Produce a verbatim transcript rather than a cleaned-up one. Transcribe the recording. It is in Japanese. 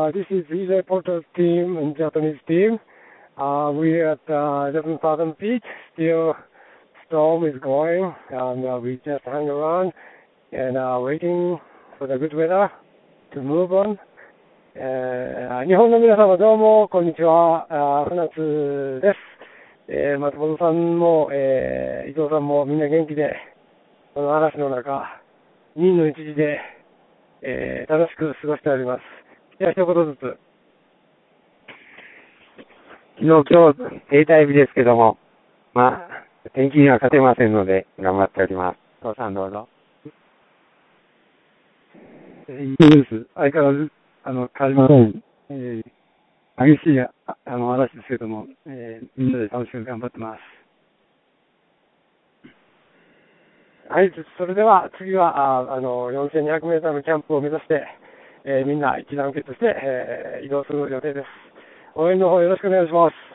uh, this is Vijay Porter's team and Japanese team. Uh, we're at uh, eleven thousand feet. Still, storm is going, and uh, we just hang around and uh, waiting for the good weather to move on. えー、日本の皆様どうもこんにちは。あ船津です。えー、松本さんも、えー、伊藤さんもみんな元気で、この嵐の中、任の一時で、えー、楽しく過ごしております。では一言ずつ。 昨日、今日、停滞日ですけども、まあ、天気には勝てませんので、頑張っております。父さんどうぞ。 えー、いいです。相変わらず、あの、変わりません。えー、激しい、ああの、嵐ですけども、えー、みんなで楽しく頑張ってます。はい、それでは次は、あ、あの、よんせんにひゃくメートルのキャンプを目指して、えー、みんな一団結して、えー、移動する予定です。応援の方よろしくお願いします。